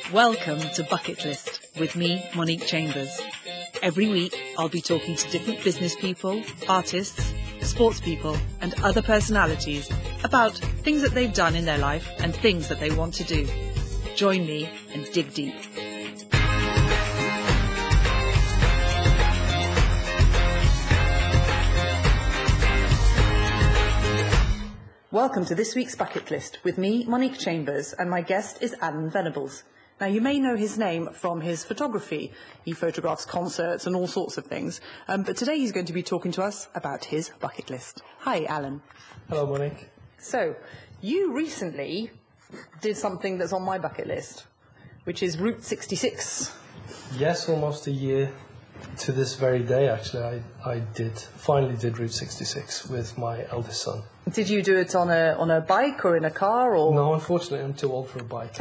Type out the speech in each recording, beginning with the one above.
Welcome to Bucket List with me, Monique Chambers. Every week, I'll be talking to different business people, artists, sports people, and other personalities about things that they've done in their life and things that they want to do. Join me and dig deep. Welcome to this week's Bucket List with me, Monique Chambers, and my guest is Alan Venables. Now, you may know his name from his photography. He photographs concerts and all sorts of things. But today he's going to be talking to us about his bucket list. Hi, Alan. Hello, Monique. So, you recently did something that's on my bucket list, which is Route 66. Yes, almost a year to this very day, actually. I finally did Route 66 with my eldest son. Did you do it on a bike or in a car? Or? No, unfortunately, I'm too old for a bike.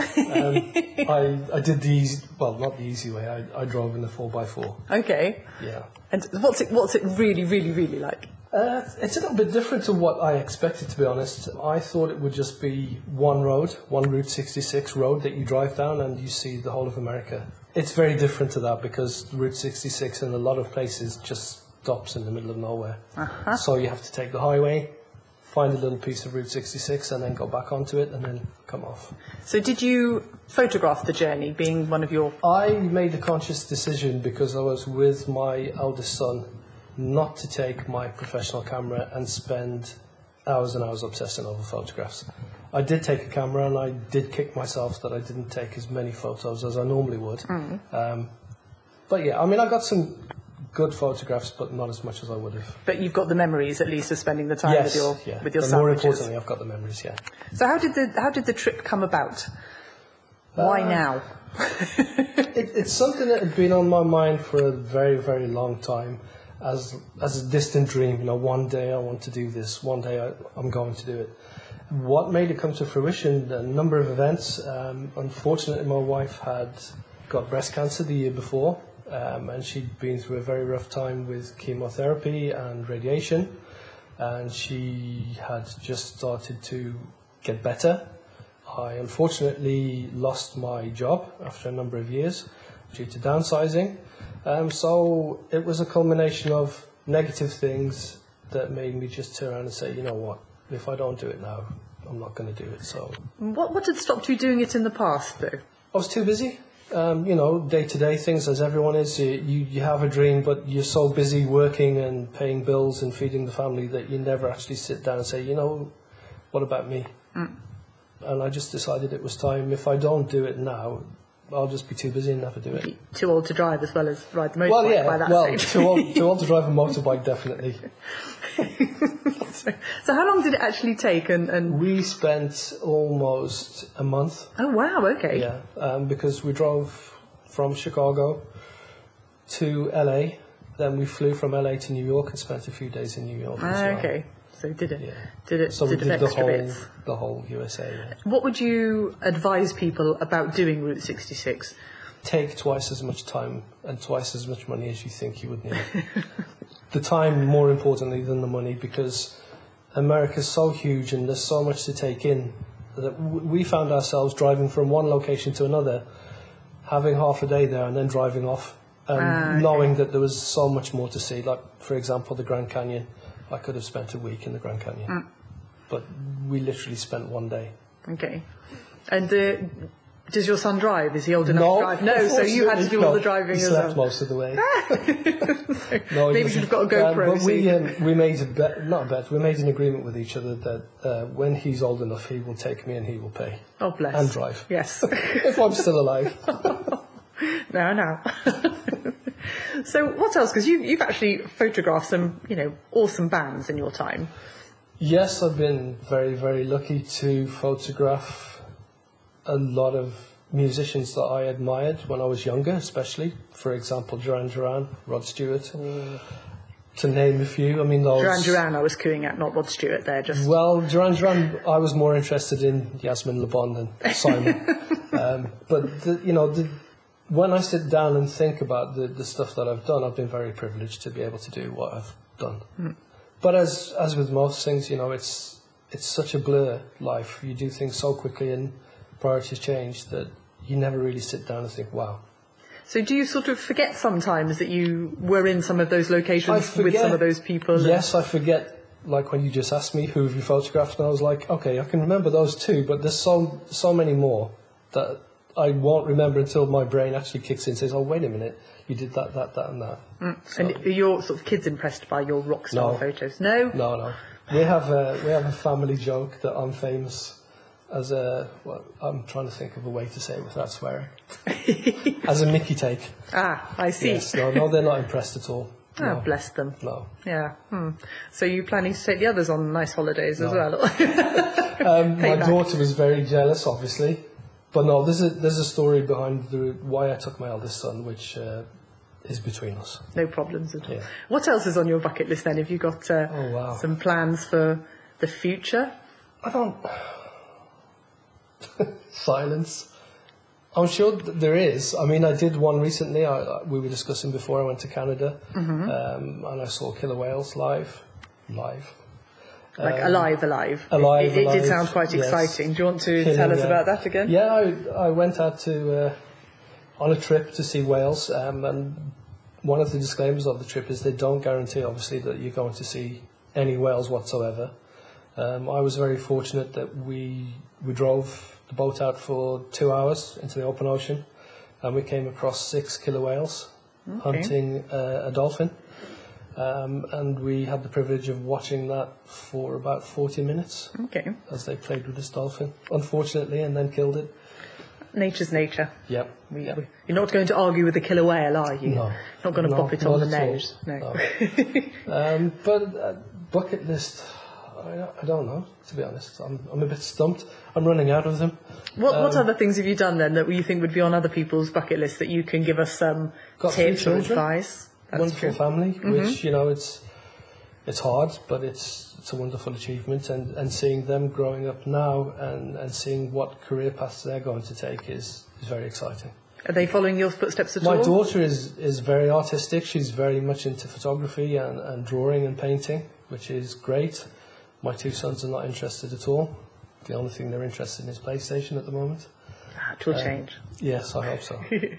I did the easy, well, not the easy way. I drove in the 4x4. Okay. Yeah. And what's it really, really, really like? It's a little bit different to what I expected, to be honest. I thought it would just be one road, one Route 66 road that you drive down and you see the whole of America. It's very different to that because Route 66 in a lot of places just stops in the middle of nowhere. Uh-huh. So you have to take the highway, find a little piece of Route 66 and then go back onto it and then come off. So did you photograph the journey, being one of your... I made a conscious decision because I was with my eldest son not to take my professional camera and spend hours and hours obsessing over photographs. I did take a camera and I did kick myself that I didn't take as many photos as I normally would. Mm. But yeah, I mean, I got some good photographs, but not as much as I would have. But you've got the memories, at least, of spending the time with your but son. More importantly, I've got the memories, yeah. So how did the trip come about? Why now? It's something that had been on my mind for a very, very long time. As a distant dream, you know, one day I want to do this, one day I'm going to do it. What made it come to fruition? A number of events. Unfortunately, my wife had got breast cancer the year before, and she'd been through a very rough time with chemotherapy and radiation, and she had just started to get better. I unfortunately lost my job after a number of years due to downsizing. So it was a culmination of negative things that made me just turn around and say, you know what, if I don't do it now, I'm not going to do it. So what had stopped you doing it in the past, though? I was too busy. You know, day-to-day things, as everyone is. You have a dream, but you're so busy working and paying bills and feeding the family that you never actually sit down and say, you know, what about me? Mm. And I just decided it was time. If I don't do it now, I'll just be too busy and never do it. Too old to drive as well as ride the motorbike by that stage. too old to drive a motorbike, definitely. So how long did it actually take? And we spent almost a month. Oh, wow, okay. Yeah, because we drove from Chicago to LA, then we flew from LA to New York and spent a few days in New York as well. Okay. So did it So we did bits? the whole USA. Yeah. What would you advise people about doing Route 66? Take twice as much time and twice as much money as you think you would need. The time more importantly than the money, because America's so huge and there's so much to take in that we found ourselves driving from one location to another, having half a day there and then driving off, and knowing that there was so much more to see. Like, for example, the Grand Canyon. I could have spent a week in the Grand Canyon, but we literally spent one day. Okay. And does your son drive? Is he old enough to drive? No, so you had to do all the driving as well. He slept most of the way. No, maybe you've got a GoPro. But we made a bet, not a bet, we made an agreement with each other that when he's old enough, he will take me and he will pay. Oh, bless. And drive. Yes. If I'm still alive. No. So what else? Because you've actually photographed some, awesome bands in your time. Yes, I've been very, very lucky to photograph a lot of musicians that I admired when I was younger, especially. For example, Duran Duran, Rod Stewart, to name a few. I mean, those... Duran Duran I was cooing at, not Rod Stewart there. Just Well, Duran Duran, I was more interested in Yasmin Le Bon than Simon. When I sit down and think about the stuff that I've done, I've been very privileged to be able to do what I've done. Mm. But as with most things, it's such a blur, life. You do things so quickly and priorities change that you never really sit down and think, wow. So do you sort of forget sometimes that you were in some of those locations with some of those people? Yes, I forget. Like when you just asked me who have you photographed, and I was like, okay, I can remember those two, but there's so many more that I won't remember until my brain actually kicks in and says, oh, wait a minute, you did that, and that. So, and are your sort of kids impressed by your rock star photos? No? No. We have a family joke that I'm famous as I'm trying to think of a way to say it without swearing. As a Mickey take. Ah, I see. Yes, no, they're not impressed at all. Oh, No. bless them. No. Yeah. So you're planning to take the others on nice holidays as well? My daughter was very jealous, obviously. But no, there's a story behind why I took my eldest son, which is between us. No problems at all. Yeah. What else is on your bucket list then? Have you got some plans for the future? I don't... Silence. I'm sure there is. I mean, I did one recently. We were discussing before I went to Canada, and I saw killer whales live. Like alive. Alive. It did sound quite exciting. Do you want to tell us about that again? Yeah, I went out to on a trip to see whales, and one of the disclaimers of the trip is they don't guarantee, obviously, that you're going to see any whales whatsoever. I was very fortunate that we drove the boat out for 2 hours into the open ocean, and we came across 6 killer whales hunting a dolphin. And we had the privilege of watching that for about 40 minutes as they played with this dolphin, unfortunately, and then killed it. Nature's nature. Yep. You're not going to argue with a killer whale, are you? No. Not going to pop it on the nose. No. But bucket list, I don't know, to be honest. I'm a bit stumped. I'm running out of them. What other things have you done then that you think would be on other people's bucket list that you can give us some tips or advice? That's wonderful true. family, which, it's hard, but it's a wonderful achievement. And seeing them growing up now and seeing what career paths they're going to take is very exciting. Are they following your footsteps at all? My daughter is very artistic. She's very much into photography and drawing and painting, which is great. My 2 sons are not interested at all. The only thing they're interested in is PlayStation at the moment. It will change. Yes, I hope so.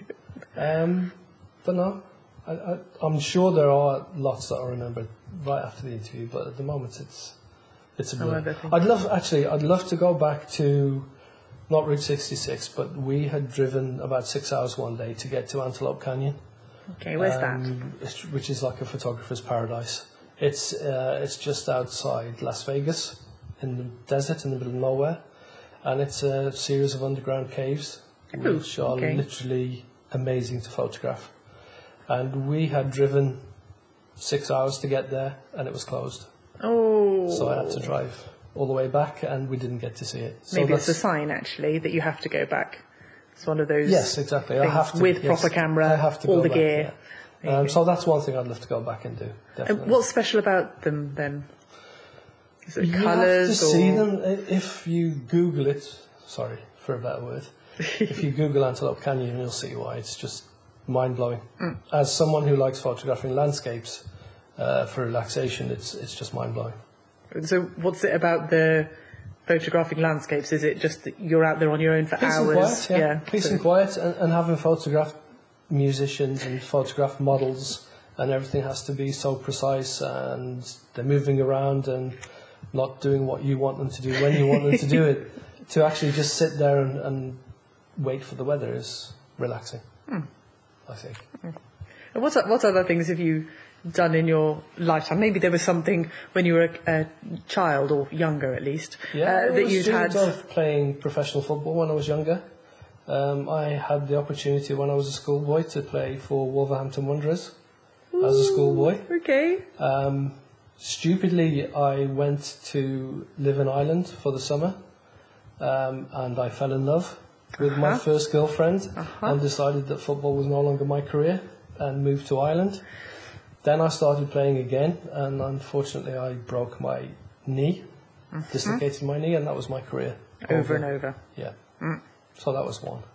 But no, I'm sure there are lots that I remember right after the interview, but at the moment it's a blur. I'd love to go back to, not Route 66, but we had driven about 6 hours one day to get to Antelope Canyon. Okay, where's that? Which is like a photographer's paradise. It's just outside Las Vegas, in the desert, in the middle of nowhere, and it's a series of underground caves, which are literally amazing to photograph. And we had driven 6 hours to get there, and it was closed. Oh. So I had to drive all the way back, and we didn't get to see it. So maybe it's a sign, actually, that you have to go back. It's one of those. Yes, exactly. I have to, with proper camera, I have to all the back, gear. Yeah. So that's one thing I'd love to go back and do. Definitely. And what's special about them then? Is it you colours? Have to see them. If you Google it, sorry for a better word. If you Google Antelope Canyon, you'll see why. It's just mind blowing. As someone who likes photographing landscapes for relaxation, it's just mind blowing. So what's it about the photographing landscapes? Is it just that you're out there on your own for hours? And quiet, peace and quiet, and having photographed musicians and photographed models, and everything has to be so precise, and they're moving around and not doing what you want them to do when you want them to do it. To actually just sit there and wait for the weather is relaxing, I think. And what other things have you done in your lifetime? Maybe there was something when you were a child, or younger at least, that you'd had. I was playing professional football when I was younger. I had the opportunity when I was a schoolboy to play for Wolverhampton Wanderers as a schoolboy. Okay. Stupidly, I went to live in Ireland for the summer, and I fell in love with my first girlfriend and decided that football was no longer my career and moved to Ireland. Then I started playing again, and unfortunately I broke my knee, dislocated my knee, and that was my career. Over and over. Yeah. So that was one.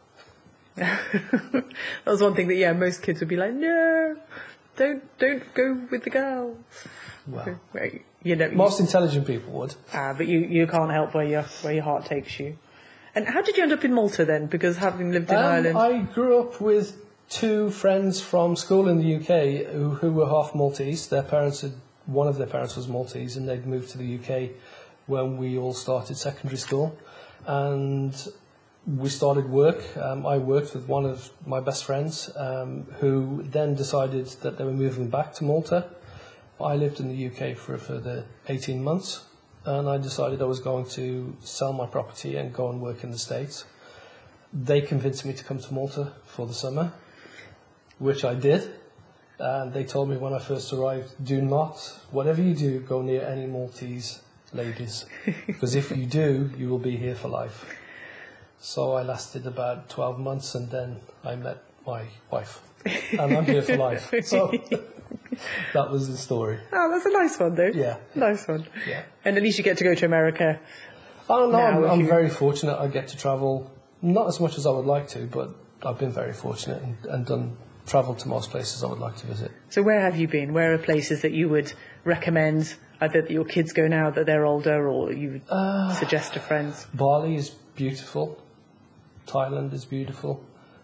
That was one thing that, most kids would be like, no, don't go with the girls. Well, you know, most intelligent people would. But you can't help where your heart takes you. And how did you end up in Malta then? Because having lived in Ireland... I grew up with two friends from school in the UK who were half Maltese. One of their parents was Maltese, and they'd moved to the UK when we all started secondary school. And we started work. I worked with one of my best friends, who then decided that they were moving back to Malta. I lived in the UK for a further 18 months, and I decided I was going to sell my property and go and work in the States. They convinced me to come to Malta for the summer, which I did. And they told me when I first arrived, do not, whatever you do, go near any Maltese ladies, because if you do, you will be here for life. So I lasted about 12 months, and then I met my wife, and I'm here for life. So that was the story. Oh, that's a nice one, though. Yeah. Nice one. Yeah. And at least you get to go to America. Oh, no, I'm very fortunate. I get to travel, not as much as I would like to, but I've been very fortunate and travelled to most places I would like to visit. So where have you been? Where are places that you would recommend, either that your kids go now that they're older, or you would suggest to friends? Bali is beautiful. Thailand is beautiful.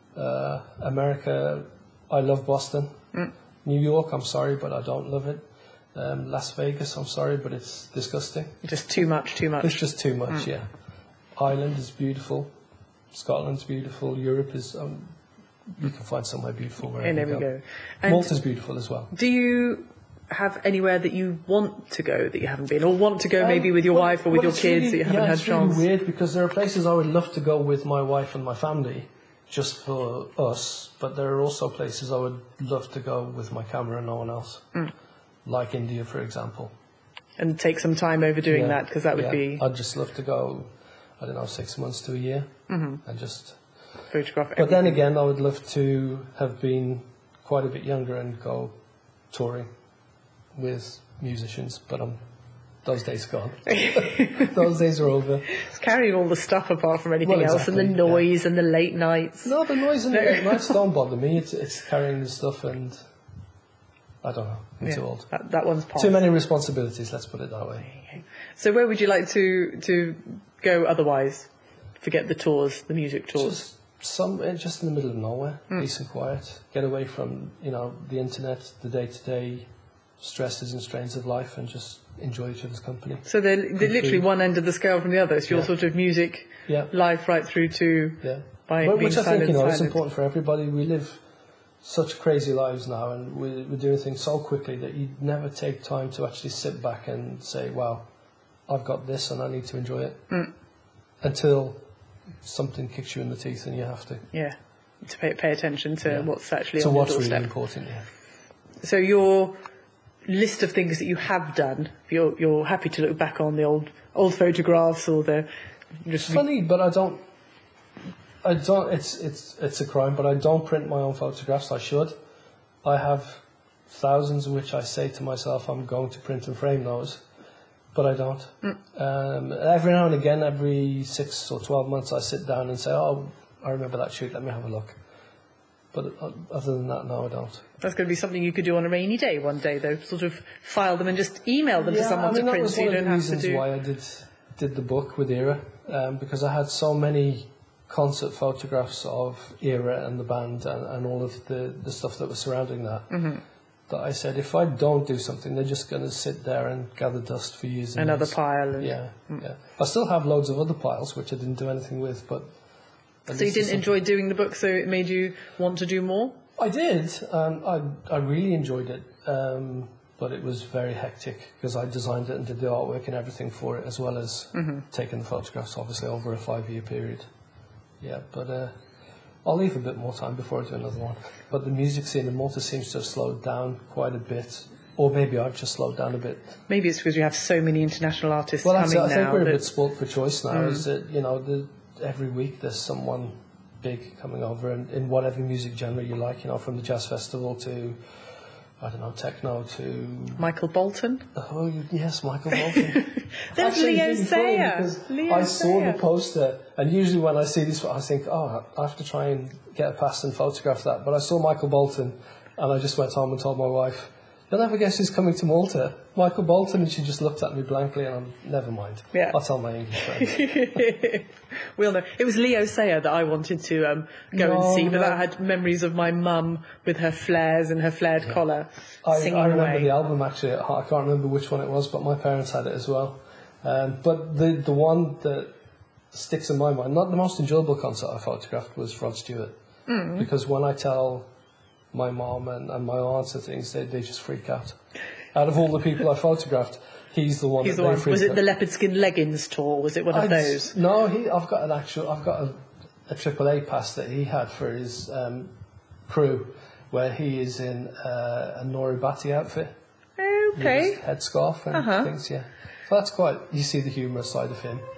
America, I love Boston. New York, I'm sorry, but I don't love it. Las Vegas, I'm sorry, but it's disgusting. Just too much. It's just too much, yeah. Ireland is beautiful. Scotland's beautiful. Europe is... you can find somewhere beautiful wherever And there you we go. Malta's beautiful as well. Do you have anywhere that you want to go that you haven't been, or want to go maybe with your wife or with your kids that you haven't had a chance? It's really weird, because there are places I would love to go with my wife and my family, just for us, but there are also places I would love to go with my camera and no one else, like India, for example. And take some time over doing that, because that would be... I'd just love to go, 6 months to a year, and just... photograph everything. But then again, I would love to have been quite a bit younger and go touring with musicians, but those days are gone. Those days are over. It's carrying all the stuff apart from anything else, and the noise and the late nights. No, the noise and the late nights don't bother me. It's carrying the stuff, and I don't know. I'm too old. That one's past. Too many responsibilities, let's put it that way. So where would you like to go otherwise? Forget the tours, the music tours. Just in the middle of nowhere, peace and quiet. Get away from the internet, the day-to-day stresses and strains of life, and just enjoy each other's company. So they're literally one end of the scale from the other. So you're sort of music, life right through to which I think is important for everybody. We live such crazy lives now, and we're doing things so quickly that you never take time to actually sit back and say, "Wow, I've got this, and I need to enjoy it," until something kicks you in the teeth and you have to. Yeah, to pay attention to what's actually on the what's doorstep. Really important. Yeah. So your list of things that you have done, you're happy to look back on the old photographs, or the... It's funny, but I don't. It's a crime, but I don't print my own photographs. I should. I have thousands which I say to myself I'm going to print and frame those, but I don't. Every now and again, every 6 or 12 months, I sit down and say, "Oh, I remember that shoot. Let me have a look." But other than that, no, I don't. That's going to be something you could do on a rainy day one day, though. Sort of file them and just email them to someone to print, so you don't have to do... That was one of the reasons why I did the book with Era, because I had so many concert photographs of Era and the band and all of the stuff that was surrounding that, that I said, if I don't do something, they're just going to sit there and gather dust for years and Another years. pile. Yeah. I still have loads of other piles, which I didn't do anything with, but... So you didn't enjoy doing the book, so it made you want to do more? I did. I really enjoyed it, but it was very hectic because I designed it and did the artwork and everything for it, as well as taking the photographs, obviously, over a 5-year period. Yeah, but I'll leave a bit more time before I do another one. But the music scene in Malta seems to have slowed down quite a bit. Or maybe I've just slowed down a bit. Maybe it's because you have so many international artists coming now. I think we're a bit spoilt for choice now, is that, every week there's someone big coming over, and in whatever music genre you like, from the jazz festival to, techno to... Michael Bolton? Oh, yes, Michael Bolton. There's Leo Sayer. I saw the poster, and usually when I see this, I think, I have to try and get past and photograph that. But I saw Michael Bolton, and I just went home and told my wife, "You'll never guess who's coming to Malta." Michael Bolton, and she just looked at me blankly, and I'm, never mind. Yeah. I'll tell my English friends. We all know. It was Leo Sayer that I wanted to go and see, but that had memories of my mum with her flares and her flared collar singing I remember away. the album, actually. I can't remember which one it was, but my parents had it as well. But the one that sticks in my mind, not the most enjoyable concert I photographed, was Rod Stewart. Because when I tell my mom and my aunts and things, they just freak out. Out of all the people I photographed, he's the one that they freak out. Was it the leopard skin leggings tour? Was it one of those? No, I've got a AAA pass that he had for his crew, where he is in a Nori Bhatti outfit. Okay. With his headscarf and things, yeah. So that's quite, you see the humorous side of him.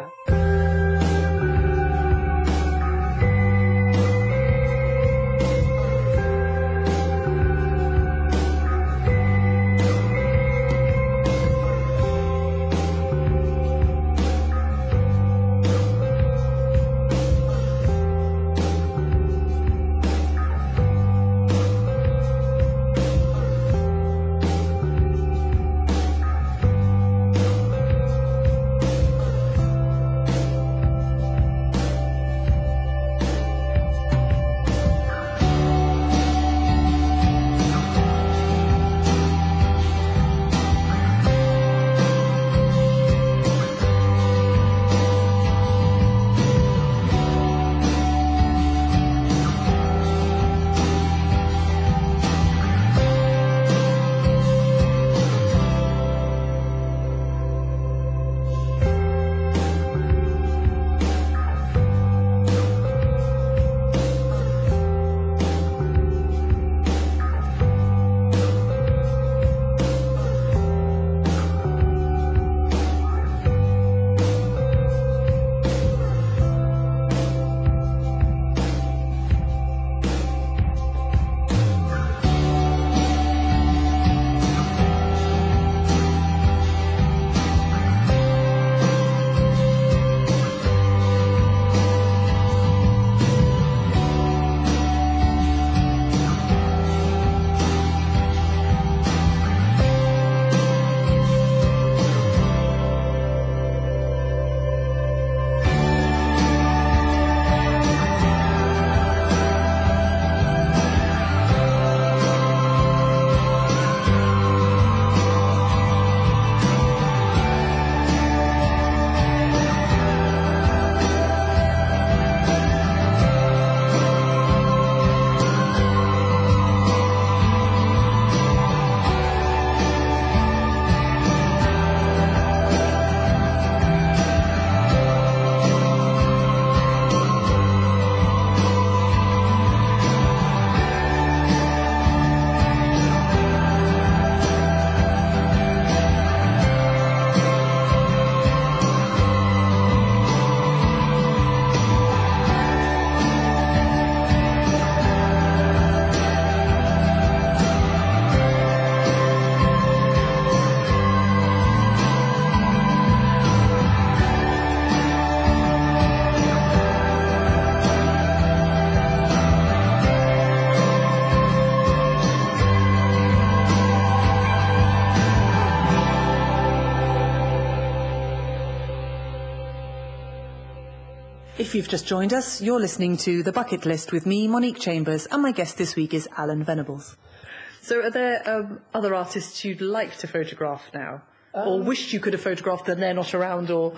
If you've just joined us, you're listening to The Bucket List with me, Monique Chambers, and my guest this week is Alan Venables. So are there other artists you'd like to photograph now? Or wished you could have photographed and they're not around? Or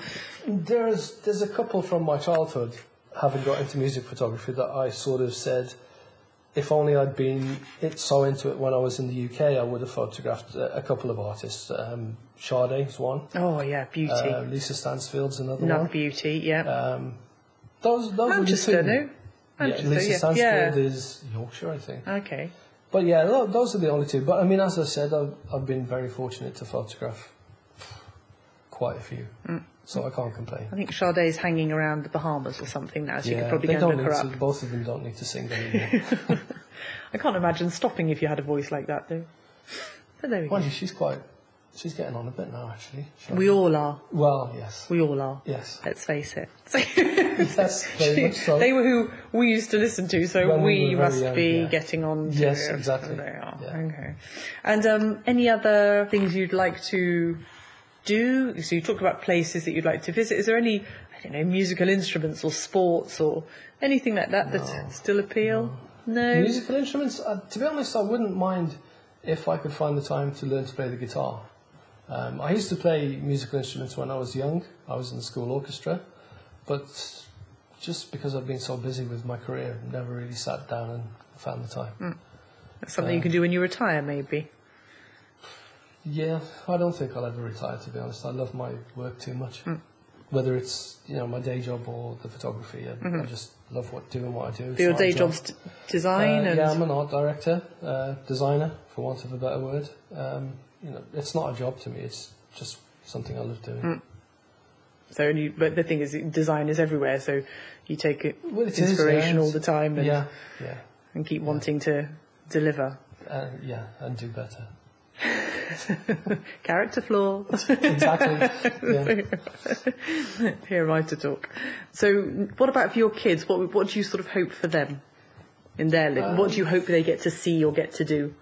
There's a couple from my childhood, having got into music photography, that I sort of said, if only I'd been so into it when I was in the UK, I would have photographed a couple of artists. Sade's one. Oh, yeah, beauty. Lisa Stansfield's another Another one. beauty, yeah. Those Manchester, are the two. no? Manchester, Lisa yeah. Stansfield is Yorkshire, I think. Okay. But yeah, those are the only two. But I mean, as I said, I've been very fortunate to photograph quite a few. So I can't complain. I think Sade's hanging around the Bahamas or something now, so you could probably go and look her up. Both of them don't need to sing anymore. I can't imagine stopping if you had a voice like that, though. But there we go. Well, she's quite She's getting on a bit now, actually. We all are. Well, yes. We all are. Yes. Let's face it. Yes, very much so. They were who we used to listen to, so When we we were very must young, be yeah. getting on to Yes, it. exactly. They are. Yeah. Okay. And any other things you'd like to do? So you talked about places that you'd like to visit. Is there any, I don't know, musical instruments or sports or anything like that that still appeal? No. Musical instruments, to be honest, I wouldn't mind if I could find the time to learn to play the guitar. I used to play musical instruments when I was young. I was in the school orchestra, but just because I've been so busy with my career, never really sat down and found the time. That's something you can do when you retire, maybe. Yeah, I don't think I'll ever retire, to be honest. I love my work too much. Whether it's, my day job or the photography, I just love doing what I do. So your day job's design? Yeah, I'm an art director, designer, for want of a better word. It's not a job to me, it's just something I love doing. So, but the thing is, design is everywhere, so you take inspiration all the time and keep wanting to deliver. And do better. Character flaw. Exactly. Yeah. Here am I to talk. So, what about for your kids? What do you sort of hope for them in their life? What do you hope they get to see or get to do?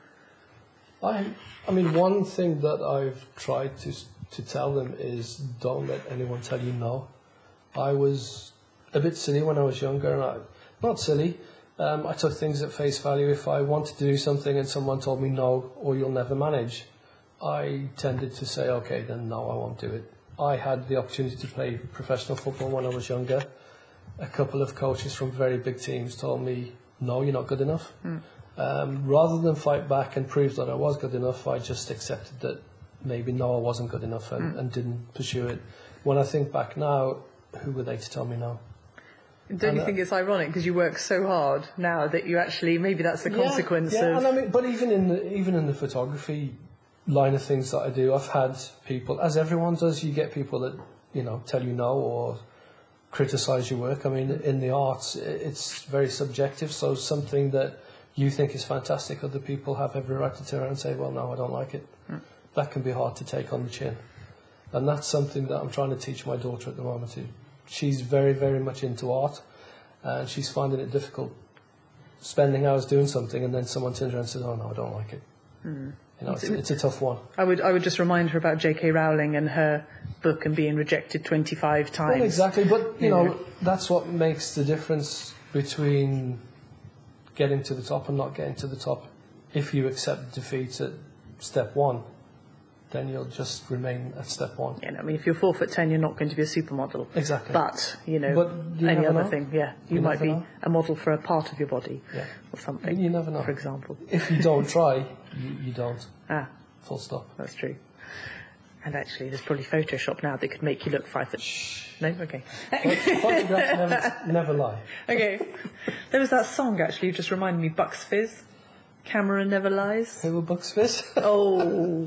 I mean, one thing that I've tried to tell them is don't let anyone tell you no. I was a bit silly when I was younger, and not silly. I took things at face value. If I wanted to do something and someone told me no, or you'll never manage, I tended to say, okay, then no, I won't do it. I had the opportunity to play professional football when I was younger. A couple of coaches from very big teams told me, no, you're not good enough. Rather than fight back and prove that I was good enough, I just accepted that maybe no, I wasn't good enough and didn't pursue it. When I think back now, who were they to tell me no? Don't you think it's ironic because you work so hard now that you actually, maybe that's the consequence of... And I mean, but even in the photography line of things that I do, I've had people, as everyone does, you get people that, tell you no or criticise your work. I mean, in the arts, it's very subjective, so something that you think is fantastic, other people have every right to turn around and say, well, no, I don't like it. That can be hard to take on the chin. And that's something that I'm trying to teach my daughter at the moment. She's very, very much into art, and she's finding it difficult spending hours doing something, and then someone turns around and says, oh, no, I don't like it. It's a tough one. I would just remind her about J.K. Rowling and her book and being rejected 25 times. Well, exactly, but, that's what makes the difference between getting to the top and not getting to the top. If you accept defeat at step one, then you'll just remain at step one. Yeah, I mean, if you're 4'10", you're not going to be a supermodel. Exactly. But, But you any never other know. thing, you might be a model for a part of your body or something. You never know. For example. If you don't try, you don't. Full stop. That's true. And actually, there's probably Photoshop now that could make you look 5 foot. No? Okay. Photographs never lie. Okay. There was that song, actually, you just reminded me, Bucks Fizz. Camera Never Lies. Who were Bucks Fizz? Oh...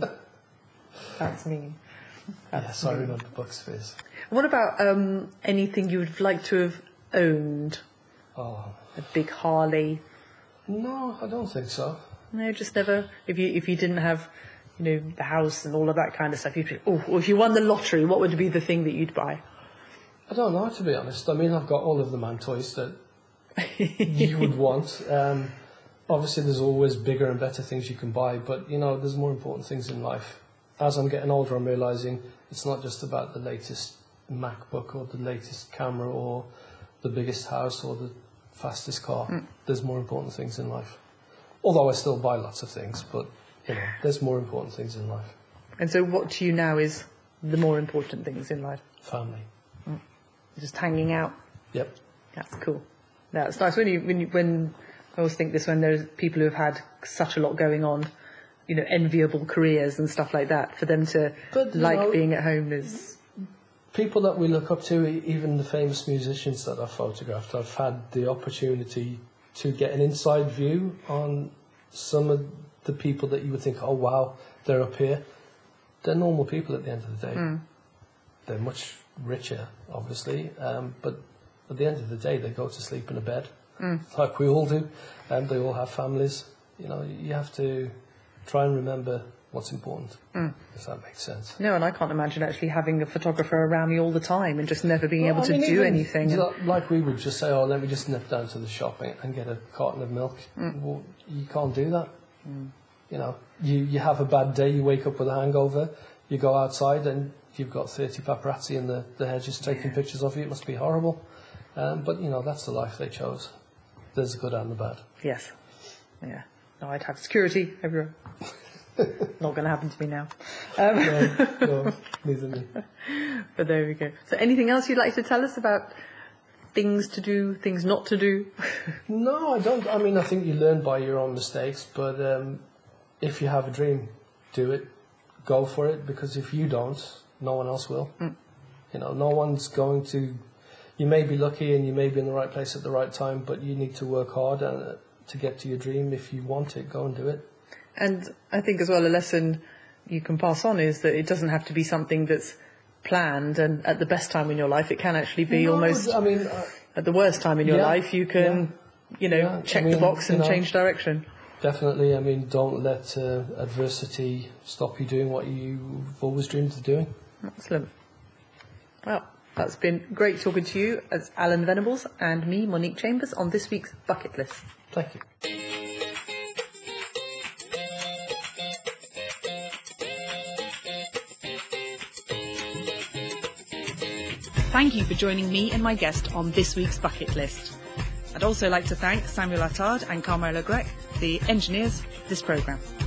That's mean. Yes, I remember Bucks Fizz. What about anything you would like to have owned? Oh. A big Harley? No, I don't think so. No, just never. If you didn't have, the house and all of that kind of stuff, you'd be, or if you won the lottery, what would be the thing that you'd buy? I don't know, to be honest. I mean, I've got all of the man toys that you would want. Obviously, there's always bigger and better things you can buy, but, there's more important things in life. As I'm getting older, I'm realising it's not just about the latest MacBook or the latest camera or the biggest house or the fastest car. There's more important things in life. Although I still buy lots of things, but, there's more important things in life. And so what to you now is the more important things in life? Family. Just hanging out? Yep. That's cool. That's nice. When I always think this, when there's people who have had such a lot going on, enviable careers and stuff like that, for them to being at home is... People that we look up to, even the famous musicians that I've photographed, I've had the opportunity to get an inside view on some of the people that you would think, oh wow, they're up here. They're normal people at the end of the day. They're much richer, obviously, but at the end of the day, they go to sleep in a bed, like we all do, and they all have families. You have to try and remember what's important, if that makes sense. No, and I can't imagine actually having a photographer around me all the time and just never being able to do anything. Like we would just say, oh, let me just nip down to the shop and get a carton of milk. Well, you can't do that. You know, you have a bad day, you wake up with a hangover, you go outside and you've got 30 paparazzi in the hedges taking pictures of you. It must be horrible. But, you know, that's the life they chose. There's the good and the bad. Yes. Yeah. No, I'd have security everywhere. Not going to happen to me now. No, neither me. But there we go. So anything else you'd like to tell us about things to do, things not to do? No, I don't. I mean, I think you learn by your own mistakes, but if you have a dream, do it. Go for it, because if you don't, no one else will. You know, no one's going to... You may be lucky and you may be in the right place at the right time, but you need to work hard to get to your dream. If you want it, go and do it. And I think as well a lesson you can pass on is that it doesn't have to be something that's planned and at the best time in your life. It can actually be almost at the worst time in your life. You can, check the box and change direction. Definitely. I mean, don't let adversity stop you doing what you've always dreamed of doing. Excellent. Well, that's been great talking to you as Alan Venables and me, Monique Chambers, on this week's Bucket List. Thank you. Thank you for joining me and my guest on this week's Bucket List. I'd also like to thank Samuel Attard and Carmelo Grech, the engineers of this programme.